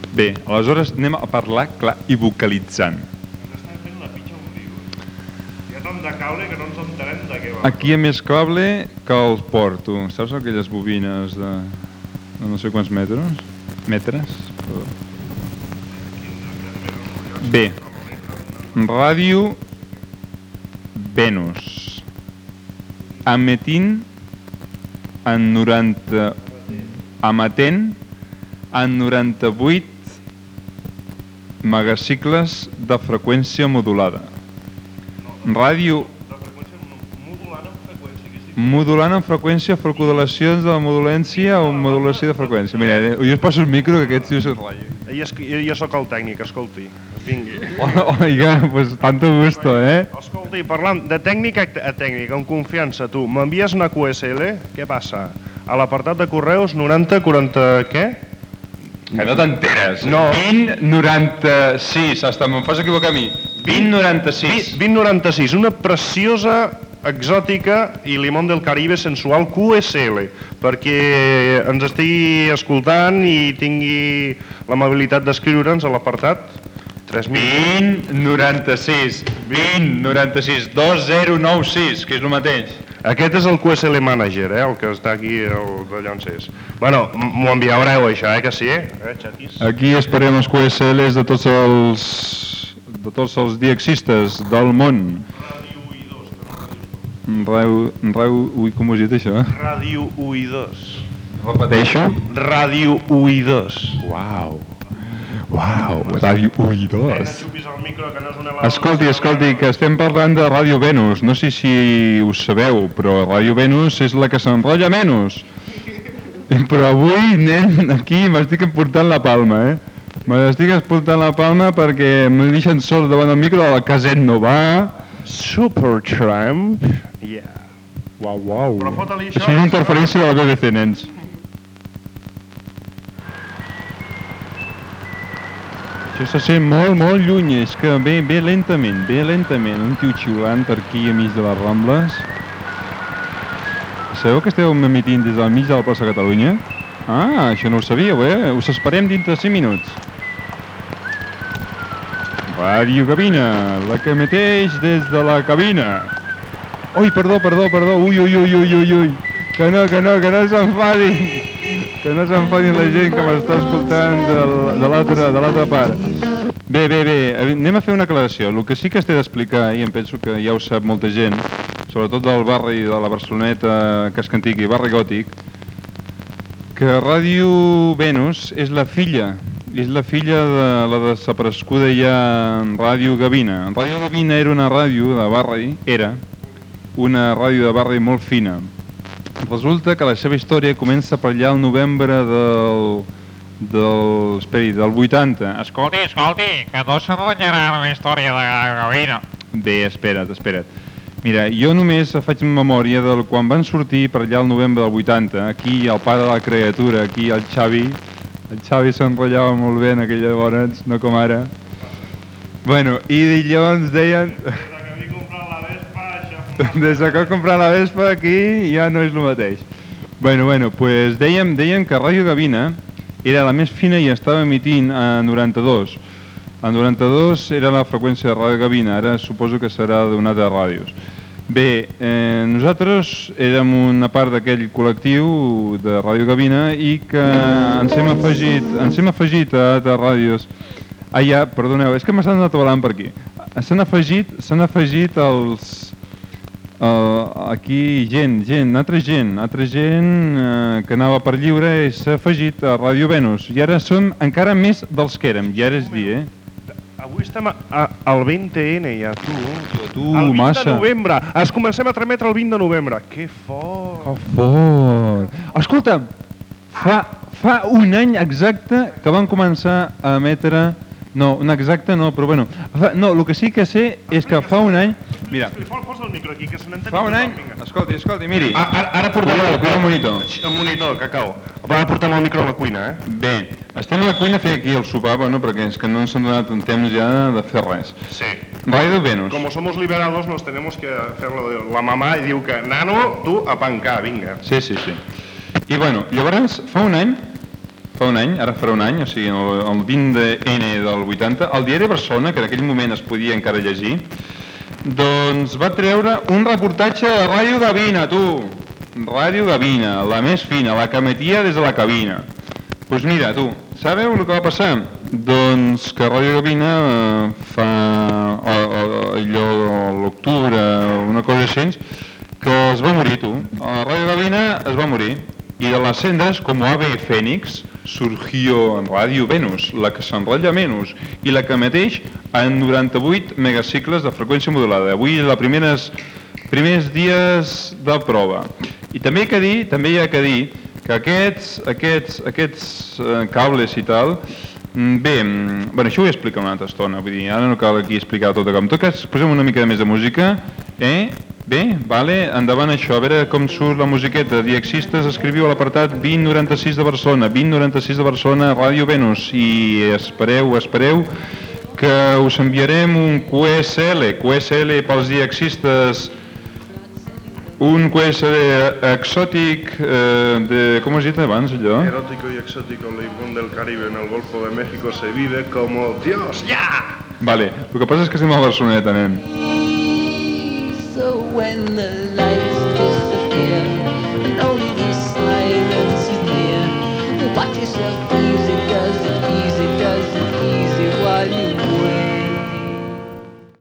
Bé, aleshores anem a parlar clar i vocalitzant. Ens estan fent la pitxa un lío. Hi ha tant de cable que no ens entenem de què va. Aquí hi ha més cable que el porto. Saps aquelles bobines de no sé quants metres? Bé, Ràdio Venus, emetent en 98 megacicles de freqüència modulada. Ràdio De freqüència modulant en freqüència. modulant en freqüència, formulacions de la modulència o modulació de freqüència. Mira, jo us passo el micro que aquest tio se't ratlla. Jo sóc el tècnic, escolti. Vingui. Oiga, pues tanto gusto, eh? Escolti, parlant de tècnica a tècnica, amb confiança, tu, m'envies una QSL? Què passa? A l'apartat de correus 9040 què? Que no t'enteres. No. 2096, hasta me'n fas equivocar a mi. 2096. 2096, una preciosa, exòtica i limón del Caribe sensual QSL, perquè ens estigui escoltant i tingui l'amabilitat d'escriure'ns a l'apartat 3000. 2096, 2096, 2096, que és el mateix. Aquest és el QSL Manager, el que està aquí, el d'allò on és. Bueno, m'ho enviareu això, que sí? Xatis? Aquí esperem els QSLs de tots els diexistes del món. Ui, com ho has dit això? Ràdio 1 i 2. Repeteixo. Ràdio 1 i 2. Uau, Ràdio 1 i 2. Xupis el micro, que no és una elevadora. Escolti, que estem parlant de Ràdio Venus. No sé si ho sabeu, però Ràdio Venus és la que s'enrotlla menys. Però avui, nen, aquí m'estic emportant la palma, M'estic emportant la palma perquè m'he deixat sol davant el micro, el caset no va. Supertramp. Yeah. Uau. Però fota-li això. Això és una interferència de la BBC, nens. Això se sent molt lluny, és que ve lentament, un tio xiulant per aquí a mig de les Rambles. Sabeu que esteu emitint des del mig de la plaça Catalunya? Ah, això no ho sabíeu, Us esperem dintre 5 minuts. Ràdio Cabina, la que emeteix des de la cabina. Ui, perdó, ui. Que no s'enfadin. Que no s'enfadin la gent que m'està escoltant de l'altra part. Bé, anem a fer una aclaració. El que sí que es té d'explicar, i em penso que ja ho sap molta gent, sobretot del barri de la Barceloneta, Casc Antic i barri Gòtic, que Ràdio Venus és la filla de la desapareguda ja Ràdio Gavina. Ràdio Gavina era una ràdio de barri molt fina. Resulta que la seva història comença per allà al novembre del 80. Escolti, que no s'enronyarà la història de Gavina. Bé, espera't. Mira, jo només faig memòria de quan van sortir per allà al novembre del 80, aquí el pare de la criatura, aquí el Xavi s'enrotllava molt bé en aquella llavors, no com ara. Bueno, i llavors deien... Des que he comprat la Vespa aquí ja no és el mateix. Bueno, pues dèiem que Ràdio Gavina era la més fina i estava emitint a 92. A 92 era la freqüència de Ràdio Gavina, ara suposo que serà d'una altra ràdios. Bé, nosaltres érem una part d'aquell col·lectiu de Ràdio Gavina i que ens hem afegit a altres ràdios. Perdoneu, és que m'estan atabalant per aquí. S'han afegit els... aquí altra gent que anava per lliure i s'ha afegit a Ràdio Venus i ara som encara més dels que érem, ja és dir, Avui estem al 20N ja, tu. El 20 de novembre, es comencem a trametre el 20 de novembre. Que fort! Que fort! Escolta, fa un any exacte que van començar a emetre... No, un exacte no, però bueno. No, el que sí que sé és que fa un any... Mira, Posa el micro aquí, que se n'entén. fa un any... Escolti, miri. Ara portem el monitor. El monitor, cacau. Ara portem el micro a la cuina, Bé, estem a la cuina a fer aquí el sopar, perquè és que no ens han donat un temps ja de fer res. Sí. Ràdio Venus. Como somos liberados, nos tenemos que hacer lo de la mamá i diu que, nano, tu a pancar, vinga. Sí. I bueno, llavors, fa un any fa un any, ara farà un any, o sigui, el 20 de N del 80, el diari de Barcelona, que en aquell moment es podia encara llegir, doncs va treure un reportatge de Ràdio Gavina, tu! Ràdio Gavina, la més fina, la que emetia des de la cabina. Doncs mira, tu, sabeu el que va passar? Doncs que Ràdio Gavina fa allò l'octubre, una cosa així, que es va morir, tu. Ràdio Gavina es va morir. Y de las cendres, como ave fénix, surgió Ràdio Venus, la que s'enrotlla menys i la que emeteix en 98 megacicles de freqüència modulada. Avui els primers dies de prova. I també hi ha que dir que aquests cables i tal, bé, això ho he explicat una altra estona, vull dir, ara no cal aquí explicar tot. En tot cas, posem una mica més de música, Bé, vale, endavant això, a veure com surt la musiqueta. Diexistes, escriviu a l'apartat 2096 de Barcelona, 2096 de Barcelona, Ràdio Venus, i espereu que us enviarem un QSL pels diexistes, un QSL exòtic com has dit abans, allò? Erótico y exótico limón del Caribe en el Golfo de México se vive como Dios, ya! Vale, el que passa és que estem a Barceloneta, nen. So when the lights disappear and only the silence is near, watch yourself, please.